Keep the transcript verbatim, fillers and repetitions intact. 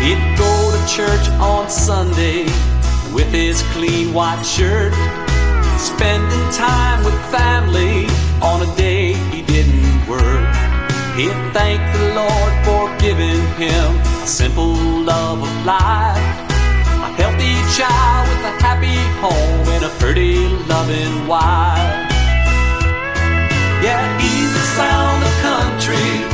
He'd go to church on Sunday with his clean white shirt, spending time with family on a day he didn't work. He'd thank the Lord for giving him a simple love of life, a healthy child with a happy home and a pretty loving wife. Yeah, he's the sound of country